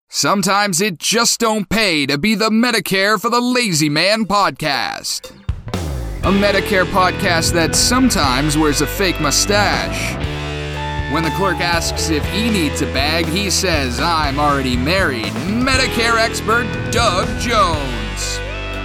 Sometimes it just don't pay to be the Medicare for the Lazy Man podcast. A Medicare podcast that sometimes wears a fake mustache. When the clerk asks if he needs a bag, he says, "I'm already married." Medicare expert Doug Jones.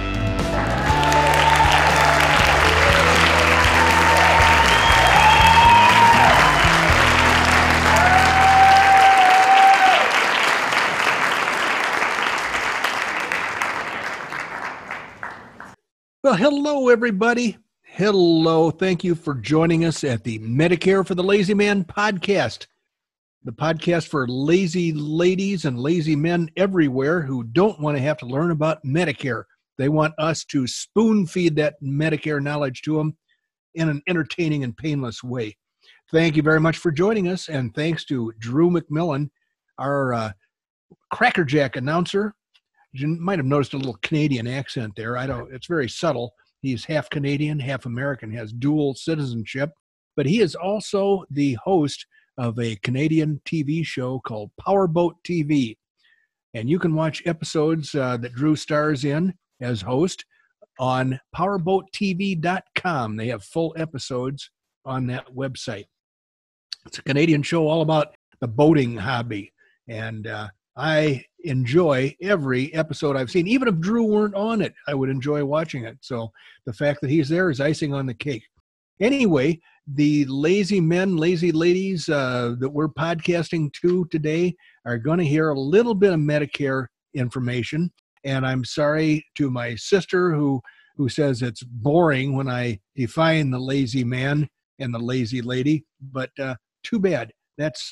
Well, hello, everybody. Hello. Thank you for joining us at the Medicare for the Lazy Man podcast, the podcast for lazy ladies and lazy men everywhere who don't want to have to learn about Medicare. They want us to spoon feed that Medicare knowledge to them in an entertaining and painless way. Thank you very much for joining us, and thanks to Drew McMillan, our crackerjack announcer. You might have noticed a little Canadian accent there. It's very subtle. He's half Canadian, half American, has dual citizenship, but he is also the host of a Canadian TV show called Powerboat TV. And you can watch episodes that Drew stars in as host on powerboattv.com. They have full episodes on that website. It's a Canadian show all about the boating hobby. And I enjoy every episode I've seen. Even if Drew weren't on it, I would enjoy watching it. So the fact that he's there is icing on the cake. Anyway, the lazy men, lazy ladies that we're podcasting to today are going to hear a little bit of Medicare information. And I'm sorry to my sister who says it's boring when I define the lazy man and the lazy lady, but too bad. That's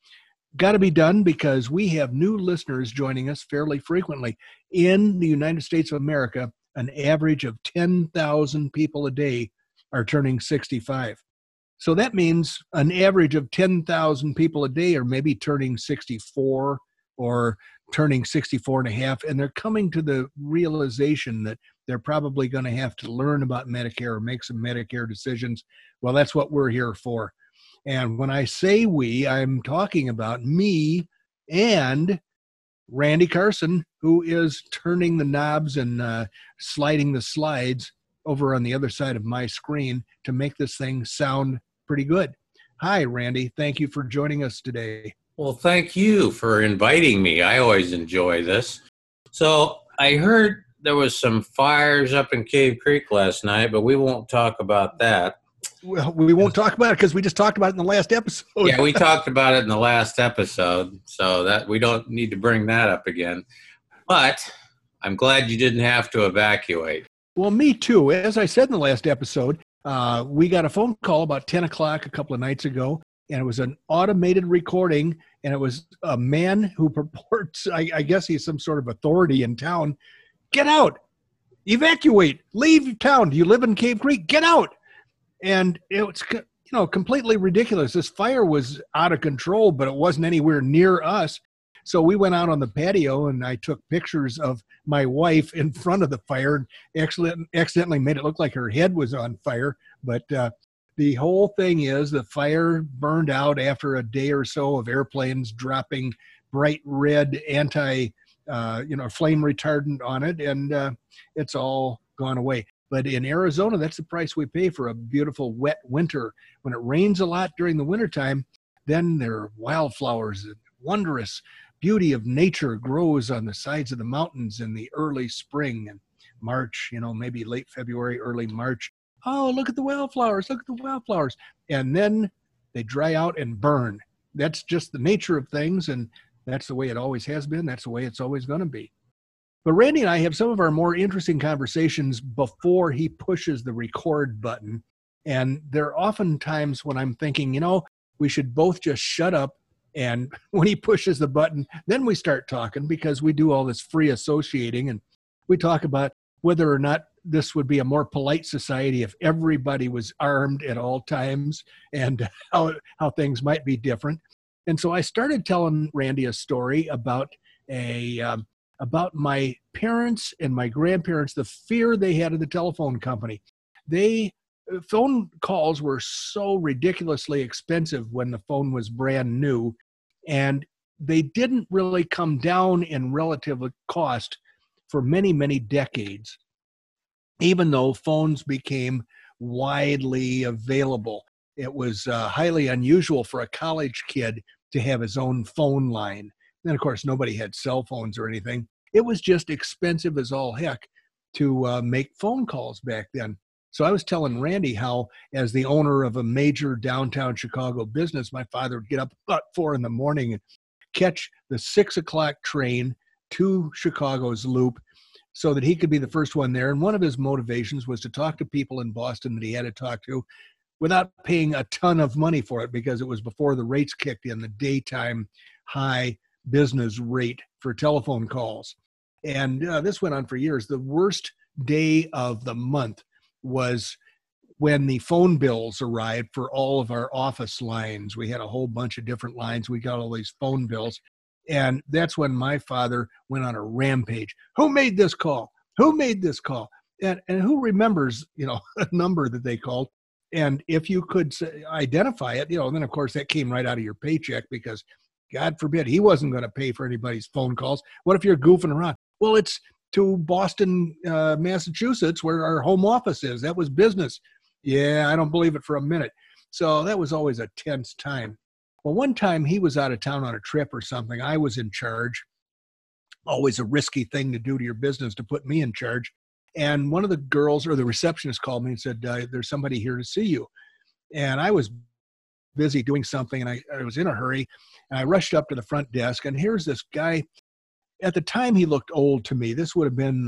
got to be done because we have new listeners joining us fairly frequently. In the United States of America, an average of 10,000 people a day are turning 65. So that means an average of 10,000 people a day are maybe turning 64 or turning 64 and a half, and they're coming to the realization that they're probably going to have to learn about Medicare or make some Medicare decisions. Well, that's what we're here for. And when I say we, I'm talking about me and Randy Carson, who is turning the knobs and sliding the slides over on the other side of my screen to make this thing sound pretty good. Hi, Randy. Thank you for joining us today. Well, thank you for inviting me. I always enjoy this. So I heard there was some fires up in Cave Creek last night, but we won't talk about that. Well, we won't talk about it because we just talked about it in the last episode. Yeah, we talked about it in the last episode, so that we don't need to bring that up again. But I'm glad you didn't have to evacuate. Well, me too. As I said in the last episode, we got a phone call about 10 o'clock a couple of nights ago, and it was an automated recording, and it was a man who purports, I guess he's some sort of authority in town. Get out! Evacuate! Leave town! Do you live in Cave Creek? Get out! And it's, completely ridiculous. This fire was out of control, but it wasn't anywhere near us. So we went out on the patio, and I took pictures of my wife in front of the fire and accidentally made it look like her head was on fire. But the whole thing is the fire burned out after a day or so of airplanes dropping bright red flame retardant on it, and it's all gone away. But in Arizona, that's the price we pay for a beautiful wet winter. When it rains a lot during the wintertime, then there are wildflowers. The wondrous beauty of nature grows on the sides of the mountains in the early spring and March, maybe late February, early March. Oh, look at the wildflowers, look at the wildflowers. And then they dry out and burn. That's just the nature of things, and that's the way it always has been. That's the way it's always going to be. But Randy and I have some of our more interesting conversations before he pushes the record button. And there are often times when I'm thinking, we should both just shut up. And when he pushes the button, then we start talking because we do all this free associating. And we talk about whether or not this would be a more polite society if everybody was armed at all times and how things might be different. And so I started telling Randy a story about about my parents and my grandparents, the fear they had of the telephone company. Phone calls were so ridiculously expensive when the phone was brand new. And they didn't really come down in relative cost for many, many decades, even though phones became widely available. It was highly unusual for a college kid to have his own phone line. And of course, nobody had cell phones or anything. It was just expensive as all heck to make phone calls back then. So I was telling Randy how, as the owner of a major downtown Chicago business, my father would get up about 4 a.m. and catch the 6 o'clock train to Chicago's Loop so that he could be the first one there. And one of his motivations was to talk to people in Boston that he had to talk to without paying a ton of money for it, because it was before the rates kicked in, the daytime high business rate for telephone calls. And this went on for years. The worst day of the month was when the phone bills arrived for all of our office lines. We had a whole bunch of different lines. We got all these phone bills. And that's when my father went on a rampage. Who made this call? Who made this call? And who remembers, a number that they called? And if you could identify it, then of course that came right out of your paycheck, because God forbid he wasn't going to pay for anybody's phone calls. What if you're goofing around? Well, it's to Boston, Massachusetts, where our home office is. That was business. Yeah, I don't believe it for a minute. So that was always a tense time. Well, one time he was out of town on a trip or something. I was in charge. Always a risky thing to do to your business, to put me in charge. And one of the girls, or the receptionist, called me and said, there's somebody here to see you. And I was busy doing something, and I was in a hurry. And I rushed up to the front desk, and here's this guy. At the time, he looked old to me. This would have been,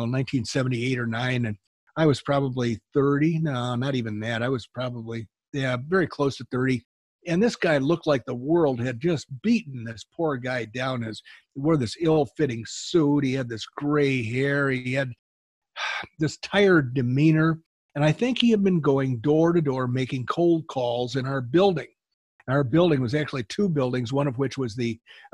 1978 or 9, and I was probably 30. No, not even that. I was probably, very close to 30. And this guy looked like the world had just beaten this poor guy down. He wore this ill-fitting suit. He had this gray hair. He had this tired demeanor. And I think he had been going door to door making cold calls in our building. Our building was actually 2 buildings, one of which was the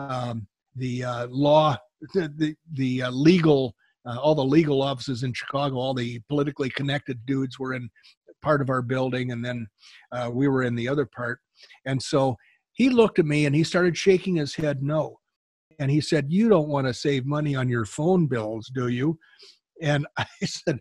legal, all the legal offices in Chicago. All the politically connected dudes were in part of our building, and then we were in the other part. And so he looked at me and he started shaking his head no. And he said, "You don't want to save money on your phone bills, do you?" And I said,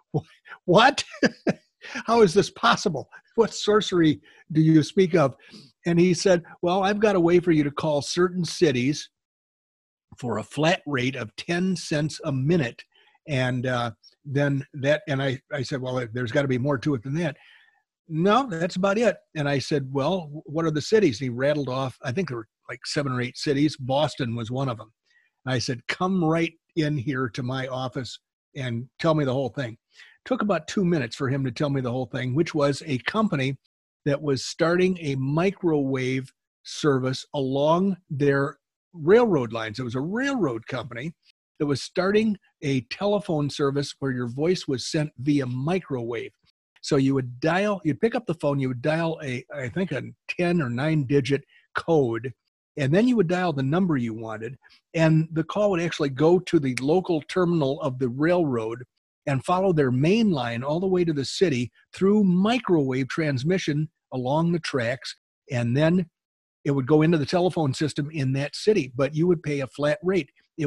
"What? How is this possible? What sorcery do you speak of?" And he said, "Well, I've got a way for you to call certain cities for a flat rate of 10 cents a minute." And then that, and I said, "Well, there's got to be more to it than that." "No, that's about it." And I said, "Well, what are the cities?" And he rattled off, I think there were like 7 or 8 cities. Boston was one of them. And I said, "Come right in here to my office and tell me the whole thing." Took about 2 minutes for him to tell me the whole thing, which was a company that was starting a microwave service along their railroad lines. It was a railroad company that was starting a telephone service where your voice was sent via microwave. So you would you'd pick up the phone, you would dial I think a 10 or 9-digit code, and then you would dial the number you wanted, and the call would actually go to the local terminal of the railroad and follow their main line all the way to the city through microwave transmission along the tracks, and then it would go into the telephone system in that city, but you would pay a flat rate. It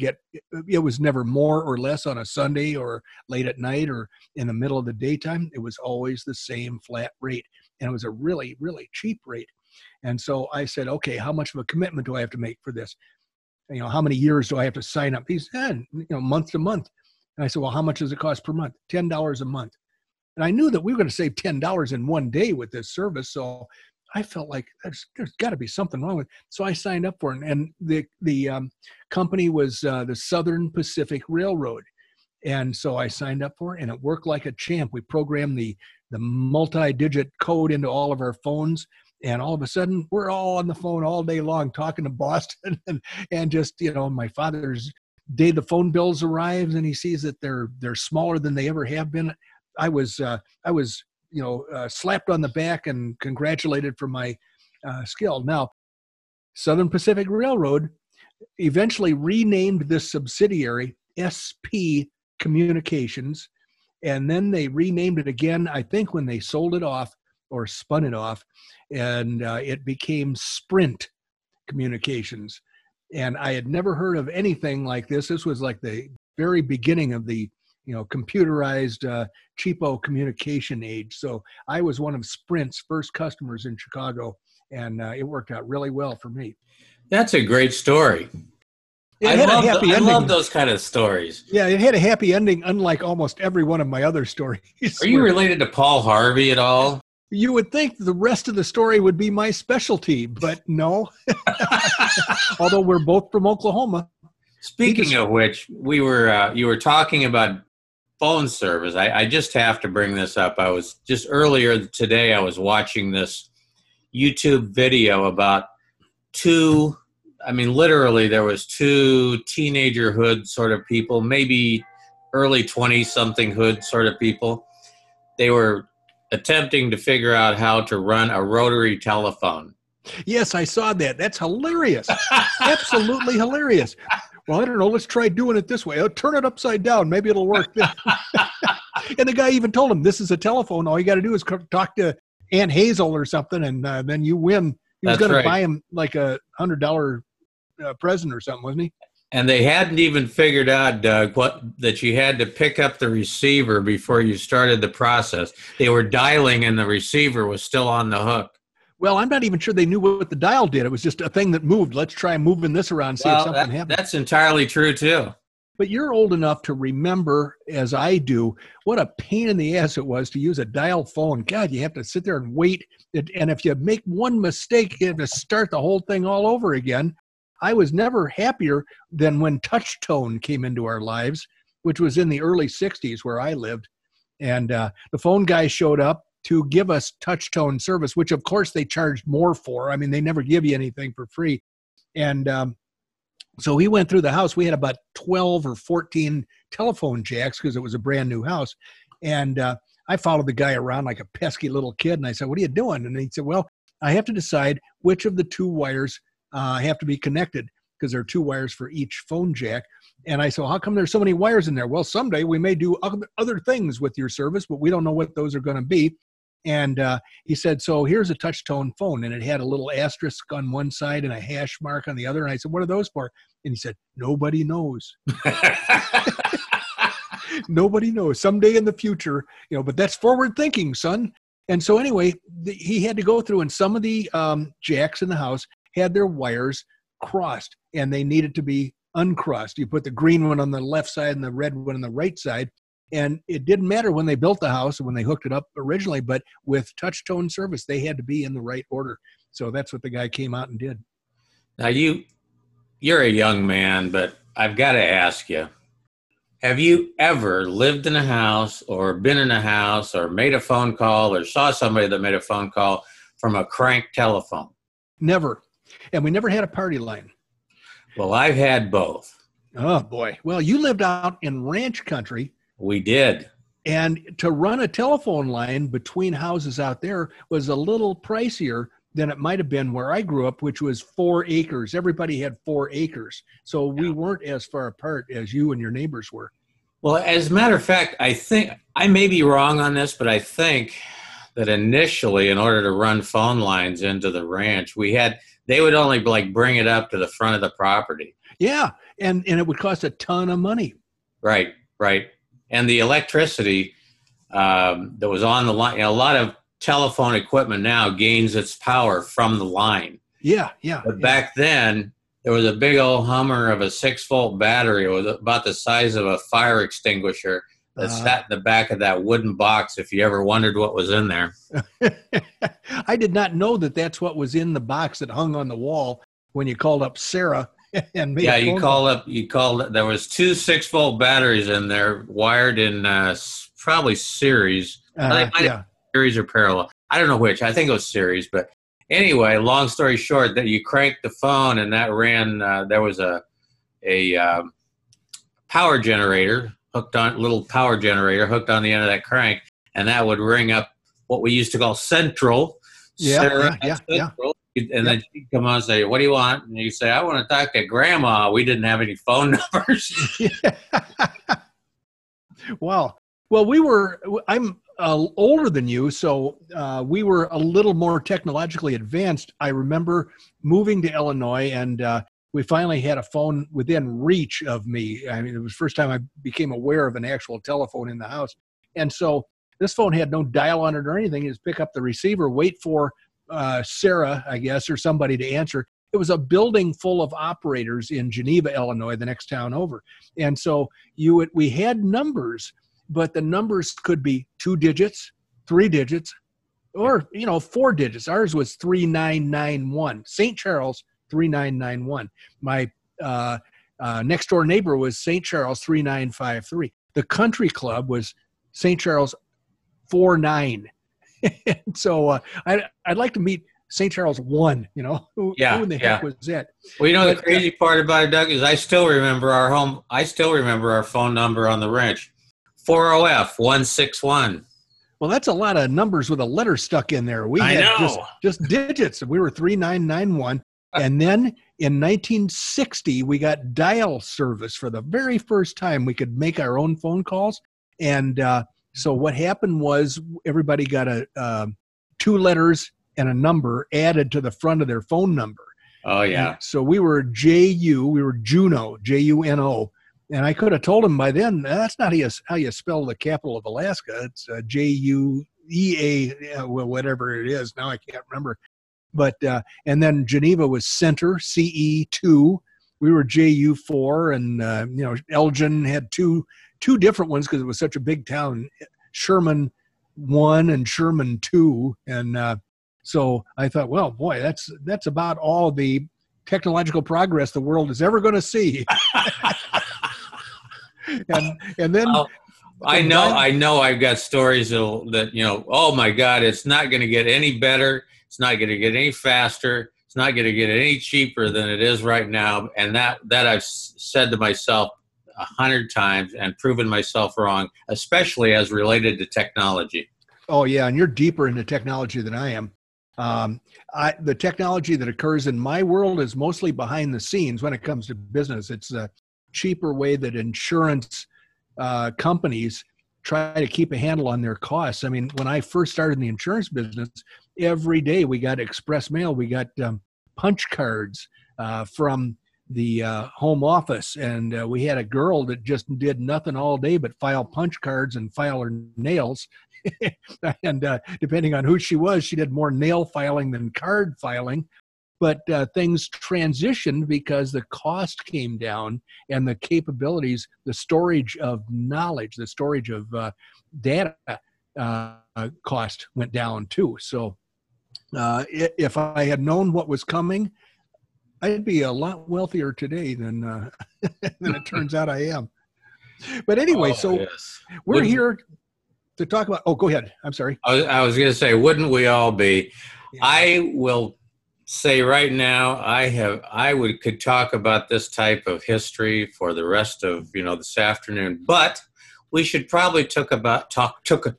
was never more or less on a Sunday or late at night or in the middle of the daytime. It was always the same flat rate, and it was a really, really cheap rate. And so I said, "Okay, how much of a commitment do I have to make for this? How many years do I have to sign up?" He said, "Month to month." And I said, "Well, how much does it cost per month?" $10 a month. And I knew that we were going to save $10 in one day with this service. So I felt like there's got to be something wrong with it. So I signed up for it. And the company was the Southern Pacific Railroad. And so I signed up for it, and it worked like a champ. We programmed the multi-digit code into all of our phones. And all of a sudden, we're all on the phone all day long talking to Boston. And just, my father's day the phone bills arrives and he sees that they're smaller than they ever have been. I was slapped on the back and congratulated for my skill. Now, Southern Pacific Railroad eventually renamed this subsidiary SP Communications, and then they renamed it again, I think, when they sold it off or spun it off, and it became Sprint communications. And I had never heard of anything like this. This was like the very beginning of the, computerized cheapo communication age. So I was one of Sprint's first customers in Chicago, and it worked out really well for me. That's a great story. I love those kind of stories. Yeah, it had a happy ending, unlike almost every one of my other stories. Are you related to Paul Harvey at all? You would think the rest of the story would be my specialty, but no. Although we're both from Oklahoma. Speaking of which, you were talking about phone service. I just have to bring this up. I was just earlier today, I was watching this YouTube video about literally there was two teenager hood sort of people, maybe early 20-something hood sort of people. They were attempting to figure out how to run a rotary telephone. Yes, I saw that. That's hilarious. Absolutely hilarious. Well, I don't know. Let's try doing it this way. I'll turn it upside down. Maybe it'll work. And the guy even told him, this is a telephone. All you got to do is talk to Aunt Hazel or something, and then you win. He was going to buy him like a $100 present or something, wasn't he? And they hadn't even figured out, Doug, that you had to pick up the receiver before you started the process. They were dialing and the receiver was still on the hook. Well, I'm not even sure they knew what the dial did. It was just a thing that moved. Let's try moving this around, see if something happens. That's entirely true, too. But you're old enough to remember, as I do, what a pain in the ass it was to use a dial phone. God, you have to sit there and wait. And if you make one mistake, you have to start the whole thing all over again. I was never happier than when touch tone came into our lives, which was in the early 60s where I lived. And the phone guy showed up to give us touch tone service, which of course they charged more for. I mean, they never give you anything for free. And so he went through the house. We had about 12 or 14 telephone jacks because it was a brand new house. And I followed the guy around like a pesky little kid. And I said, what are you doing? And he said, well, I have to decide which of the two wires have to be connected because there are two wires for each phone jack. And I said, how come there's so many wires in there? Well, someday we may do other things with your service, but we don't know what those are going to be. And he said, so here's a touch tone phone. And it had a little asterisk on one side and a hash mark on the other. And I said, what are those for? And he said, nobody knows. Nobody knows. Someday in the future, but that's forward thinking, son. And so anyway, he had to go through, and some of the jacks in the house had their wires crossed, and they needed to be uncrossed. You put the green one on the left side and the red one on the right side. And it didn't matter when they built the house and when they hooked it up originally, but with touch tone service, they had to be in the right order. So that's what the guy came out and did. Now, you're a young man, but I've got to ask you, have you ever lived in a house or been in a house or made a phone call or saw somebody that made a phone call from a crank telephone? Never. And we never had a party line. Well, I've had both. Oh, boy. Well, you lived out in ranch country. We did. And to run a telephone line between houses out there was a little pricier than it might have been where I grew up, which was 4 acres. Everybody had 4 acres. So we weren't as far apart as you and your neighbors were. Well, as a matter of fact, I think, I may be wrong on this, but I think that initially, in order to run phone lines into the ranch, they would only bring it up to the front of the property. Yeah. And it would cost a ton of money. Right. And the electricity that was on the line, a lot of telephone equipment now gains its power from the line. Yeah. But back then, there was a big old Hummer of a 6-volt battery. It was about the size of a fire extinguisher that sat in the back of that wooden box, if you ever wondered what was in there. I did not know that that's what was in the box that hung on the wall when you called up Sarah. And you called up. There was 2 6-volt batteries in there, wired in probably series. Series or parallel. I don't know which. I think it was series. But anyway, long story short, that you cranked the phone and that ran. There was a power generator hooked on the end of that crank, and that would ring up what we used to call Central. Yeah. And then she'd come on and say, what do you want? And you say, I want to talk to Grandma. We didn't have any phone numbers. Wow. Well, I'm older than you, so we were a little more technologically advanced. I remember moving to Illinois, and we finally had a phone within reach of me. I mean, it was the first time I became aware of an actual telephone in the house. And so this phone had no dial on it or anything. You just pick up the receiver, wait for Sarah, I guess, or somebody to answer. It was a building full of operators in Geneva, Illinois, the next town over. And so we had numbers, but the numbers could be 2 digits, 3 digits, or, 4 digits. Ours was 3991. St. Charles, 3991. My next door neighbor was St. Charles, 3953. The country club was St. Charles, 49. So I'd like to meet St. Charles 1, who in the heck was that? Well, the crazy part about it, Doug, is I still remember our phone number on the ranch, 40F 161. Well, that's a lot of numbers with a letter stuck in there. We had just digits. We were 3991. And then in 1960, we got dial service for the very first time. We could make our own phone calls. And so what happened was everybody got 2 letters and a number added to the front of their phone number. Oh, yeah. And so we were Juno, Juno. And I could have told him by then, that's not how you spell the capital of Alaska. It's Juea, whatever it is. Now I can't remember. But and then Geneva was Center, CE2. We were JU4, and Elgin had two different ones because it was such a big town. Sherman 1 and Sherman 2, and so I thought, well, boy, that's about all the technological progress the world is ever going to see. and then I know I've got stories that oh my God, it's not going to get any better. It's not going to get any faster. It's not going to get any cheaper than it is right now. And that I've said to myself 100 times and proven myself wrong, especially as related to technology. Oh yeah, and you're deeper into technology than I am. The technology that occurs in my world is mostly behind the scenes when it comes to business. It's a cheaper way that insurance companies try to keep a handle on their costs. I mean, when I first started in the insurance business, every day we got express mail. We got punch cards from the home office, and we had a girl that just did nothing all day but file punch cards and file her nails. And depending on who she was, she did more nail filing than card filing. But things transitioned because the cost came down and the capabilities, the storage of knowledge, the storage of data cost went down too. So if I had known what was coming, I'd be a lot wealthier today than it turns out I am. But anyway, we're here to talk about. Oh, go ahead. I'm sorry. I was going to say, wouldn't we all be? Yeah. I will say right now, could talk about this type of history for the rest of this afternoon. But we should probably talk a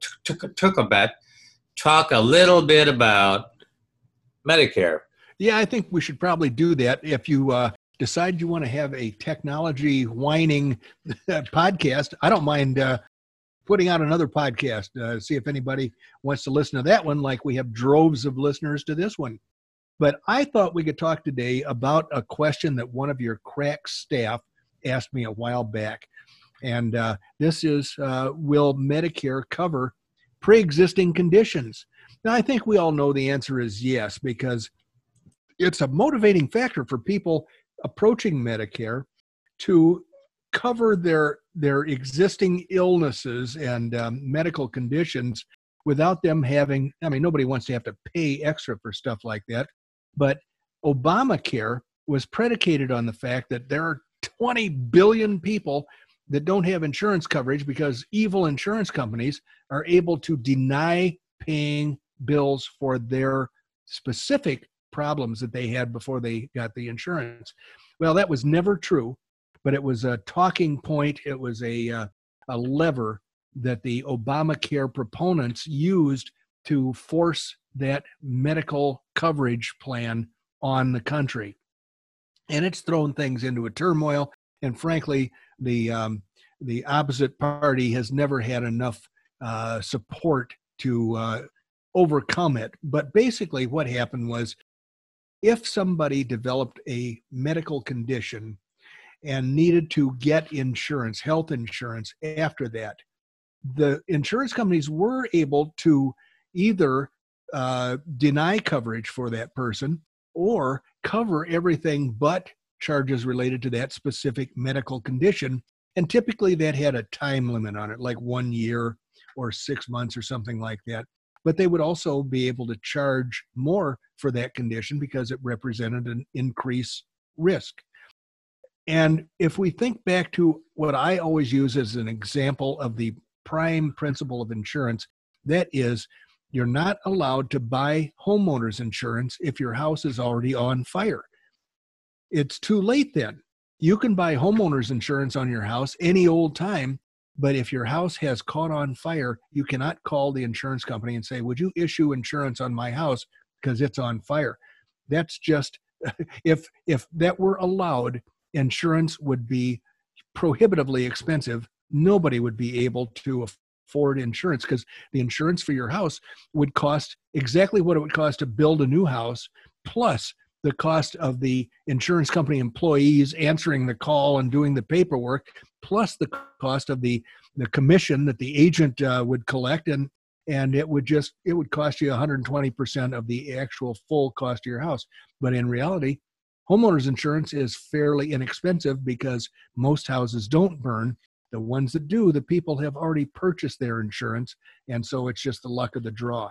little bit about Medicare. Yeah, I think we should probably do that. If you decide you want to have a technology whining podcast, I don't mind putting out another podcast, see if anybody wants to listen to that one, like we have droves of listeners to this one. But I thought we could talk today about a question that one of your crack staff asked me a while back. And this is, will Medicare cover pre-existing conditions? Now, I think we all know the answer is yes, because it's a motivating factor for people approaching Medicare to cover their existing illnesses and medical conditions without them having, nobody wants to have to pay extra for stuff like that. But Obamacare was predicated on the fact that there are 20 billion people that don't have insurance coverage because evil insurance companies are able to deny paying bills for their specific problems that they had before they got the insurance. Well, that was never true, but it was a talking point. It was a lever that the Obamacare proponents used to force that medical coverage plan on the country. And it's thrown things into a turmoil. And frankly, the opposite party has never had enough support to overcome it. But basically what happened was, if somebody developed a medical condition and needed to get insurance, health insurance after that, the insurance companies were able to either deny coverage for that person or cover everything but charges related to that specific medical condition. And typically that had a time limit on it, like 1 year or 6 months or something like that. But they would also be able to charge more for that condition because it represented an increased risk. And if we think back to what I always use as an example of the prime principle of insurance, that is, you're not allowed to buy homeowners insurance if your house is already on fire. It's too late then. You can buy homeowners insurance on your house any old time, but if your house has caught on fire, you cannot call the insurance company and say, would you issue insurance on my house because it's on fire? That's just, if that were allowed, insurance would be prohibitively expensive. Nobody would be able to afford insurance because the insurance for your house would cost exactly what it would cost to build a new house, plus the cost of the insurance company employees answering the call and doing the paperwork, plus the cost of the commission that the agent would collect, and it would cost you 120% of the actual full cost of your house. But in reality, homeowners insurance is fairly inexpensive because most houses don't burn. The ones that do, the people have already purchased their insurance, and so it's just the luck of the draw.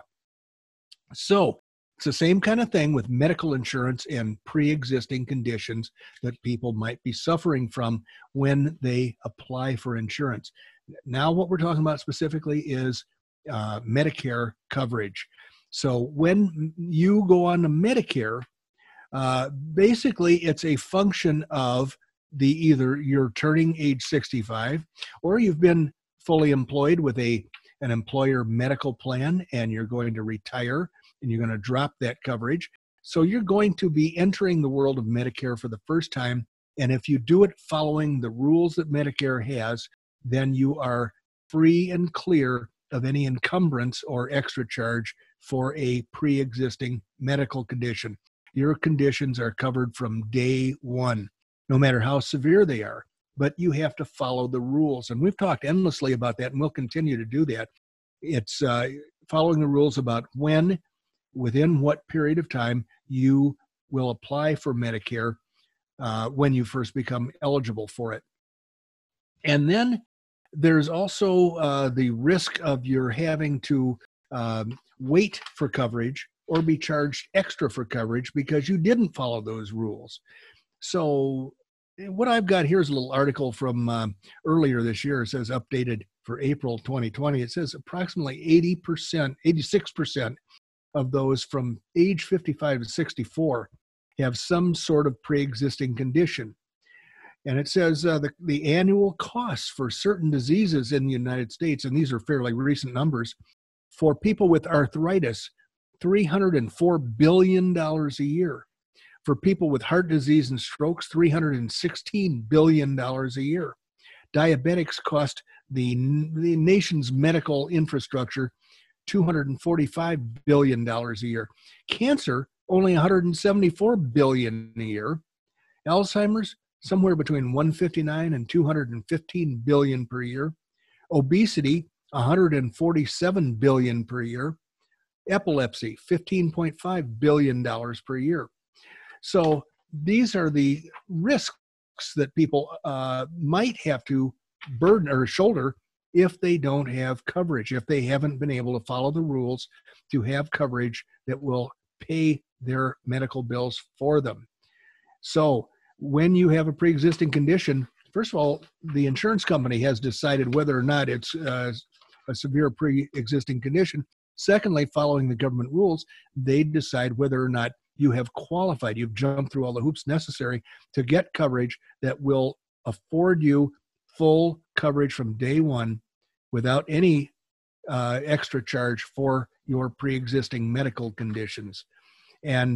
So it's the same kind of thing with medical insurance and pre-existing conditions that people might be suffering from when they apply for insurance. Now what we're talking about specifically is Medicare coverage. So when you go on to Medicare, basically it's a function of either you're turning age 65 or you've been fully employed with an employer medical plan and you're going to retire and you're going to drop that coverage. So you're going to be entering the world of Medicare for the first time. And if you do it following the rules that Medicare has, then you are free and clear of any encumbrance or extra charge for a pre-existing medical condition. Your conditions are covered from day one, no matter how severe they are, but you have to follow the rules. And we've talked endlessly about that, and we'll continue to do that. It's following the rules about within what period of time you will apply for Medicare when you first become eligible for it. And then there's also the risk of your having to wait for coverage or be charged extra for coverage because you didn't follow those rules. So what I've got here is a little article from earlier this year. It says updated for April 2020. It says approximately 86% of those from age 55 to 64 have some sort of pre-existing condition. And it says the annual costs for certain diseases in the United States, and these are fairly recent numbers, for people with arthritis, $304 billion a year. For people with heart disease and strokes, $316 billion a year. Diabetics cost the nation's medical infrastructure $245 billion a year. Cancer, only $174 billion a year. Alzheimer's, somewhere between $159 and $215 billion per year. Obesity, $147 billion per year. Epilepsy, $15.5 billion per year. So these are the risks that people might have to burden or shoulder if they don't have coverage, if they haven't been able to follow the rules to have coverage that will pay their medical bills for them. So when you have a pre-existing condition, first of all, the insurance company has decided whether or not it's a severe pre-existing condition. Secondly, following the government rules, they decide whether or not you have qualified. You've jumped through all the hoops necessary to get coverage that will afford you full coverage from day one without any extra charge for your pre-existing medical conditions. And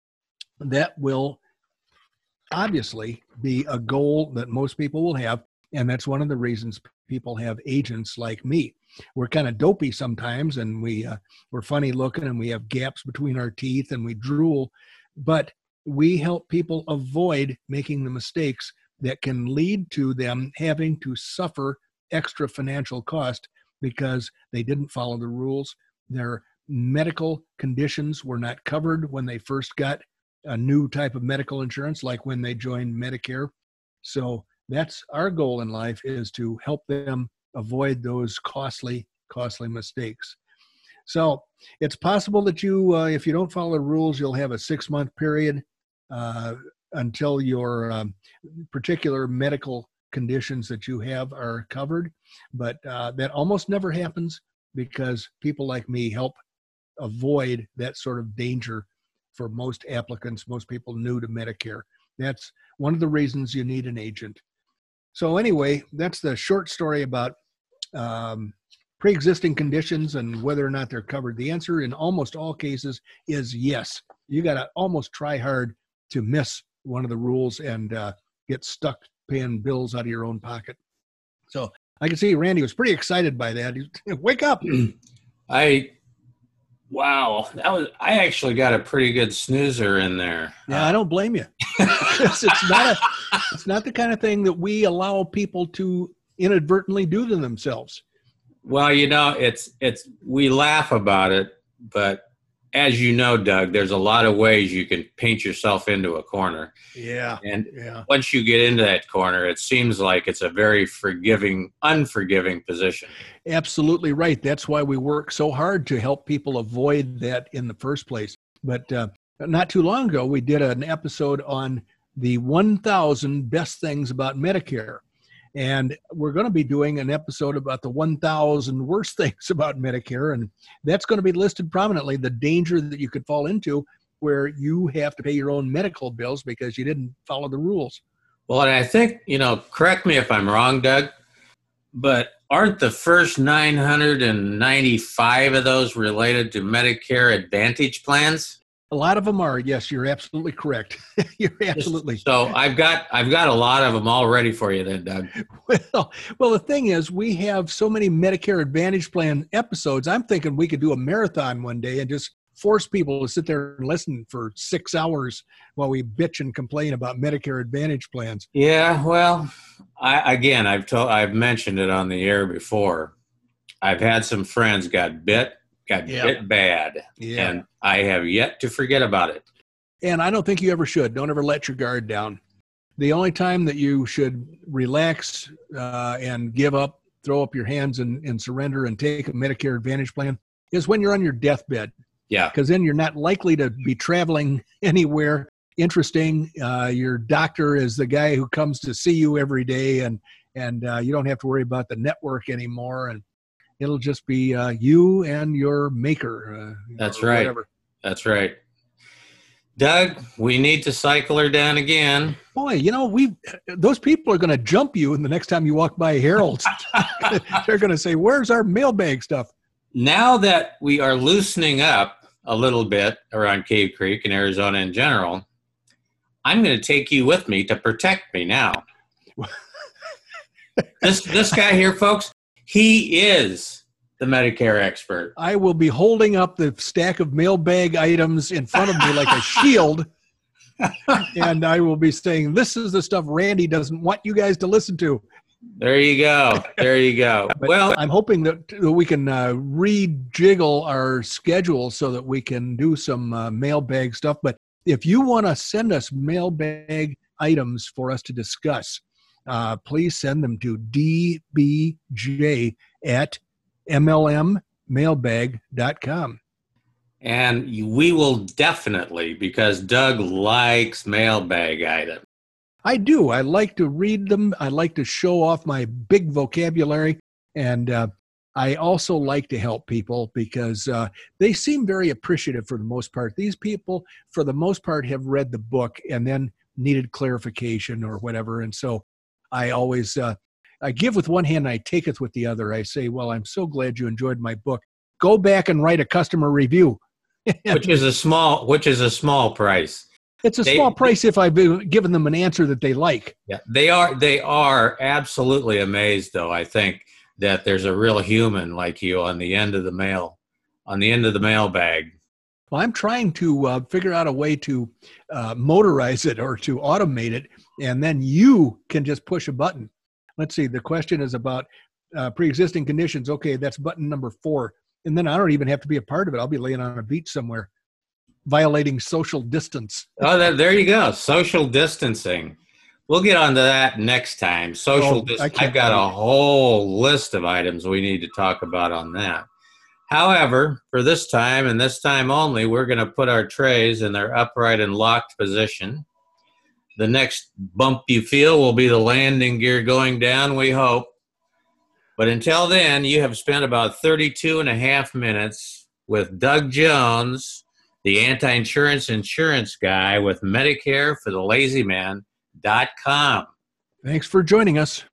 that will obviously be a goal that most people will have. And that's one of the reasons people have agents like me. We're kind of dopey sometimes, and we're funny looking, and we have gaps between our teeth, and we drool. But we help people avoid making the mistakes that can lead to them having to suffer extra financial cost because they didn't follow the rules. Their medical conditions were not covered when they first got a new type of medical insurance, like when they joined Medicare. So that's our goal in life, is to help them avoid those costly mistakes. So it's possible that you, if you don't follow the rules, you'll have a 6-month period until your particular medical conditions that you have are covered. But that almost never happens because people like me help avoid that sort of danger for most applicants, most people new to Medicare. That's one of the reasons you need an agent. So anyway, that's the short story about pre-existing conditions and whether or not they're covered. The answer in almost all cases is yes. You got to almost try hard to miss one of the rules and get stuck paying bills out of your own pocket. So I can see Randy was pretty excited by that. Wake up. Wow, I actually got a pretty good snoozer in there. Yeah, I don't blame you. It's not the kind of thing that we allow people to inadvertently do to themselves. Well, we laugh about it, but as you know, Doug, there's a lot of ways you can paint yourself into a corner. Yeah. And once you get into that corner, it seems like it's a very unforgiving position. Absolutely right. That's why we work so hard to help people avoid that in the first place. But not too long ago, we did an episode on the 1,000 best things about Medicare. And we're going to be doing an episode about the 1,000 worst things about Medicare. And that's going to be listed prominently, the danger that you could fall into where you have to pay your own medical bills because you didn't follow the rules. Well, and I think, correct me if I'm wrong, Doug, but aren't the first 995 of those related to Medicare Advantage plans? A lot of them are. Yes, you're absolutely correct. You're absolutely. So I've got a lot of them all ready for you then, Doug. Well, the thing is, we have so many Medicare Advantage plan episodes. I'm thinking we could do a marathon one day and just force people to sit there and listen for 6 hours while we bitch and complain about Medicare Advantage plans. Yeah, well, I've mentioned it on the air before. I've had some friends got bit bad, and I have yet to forget about it. And I don't think you ever should. Don't ever let your guard down. The only time that you should relax and give up, throw up your hands and surrender and take a Medicare Advantage plan is when you're on your deathbed. Yeah. Because then you're not likely to be traveling anywhere interesting. Your doctor is the guy who comes to see you every day, and you don't have to worry about the network anymore. And it'll just be you and your maker. That's right. Whatever. That's right. Doug, we need to cycle her down again. Boy, those people are going to jump you the next time you walk by Harold's. They're going to say, "Where's our mailbag stuff?" Now that we are loosening up a little bit around Cave Creek and Arizona in general, I'm going to take you with me to protect me now. This guy here, folks, he is the Medicare expert. I will be holding up the stack of mailbag items in front of me like a shield, and I will be saying, "This is the stuff Randy doesn't want you guys to listen to." There you go. There you go. Well, I'm hoping that we can rejiggle our schedule so that we can do some mailbag stuff. But if you want to send us mailbag items for us to discuss, please send them to dbj@mlmmailbag.com. And we will definitely, because Doug likes mailbag items. I do. I like to read them. I like to show off my big vocabulary. And I also like to help people because they seem very appreciative for the most part. These people, for the most part, have read the book and then needed clarification or whatever. And so I always, I give with one hand, I taketh with the other. I say, "Well, I'm so glad you enjoyed my book. Go back and write a customer review." which is a small price. It's a small price if I've given them an answer that they like. Yeah, they are absolutely amazed, though, I think, that there's a real human like you on the end of the mailbag. Well, I'm trying to figure out a way to motorize it or to automate it, and then you can just push a button. Let's see. The question is about pre-existing conditions. Okay, that's button number 4. And then I don't even have to be a part of it. I'll be laying on a beach somewhere, violating social distance. Oh, there you go. Social distancing. We'll get onto that next time. I've got a whole list of items we need to talk about on that. However, for this time and this time only, we're going to put our trays in their upright and locked position. The next bump you feel will be the landing gear going down, we hope. But until then, you have spent about 32 and a half minutes with Doug Jones, the anti-insurance insurance guy with Medicare for the LazyMan.com. Thanks for joining us.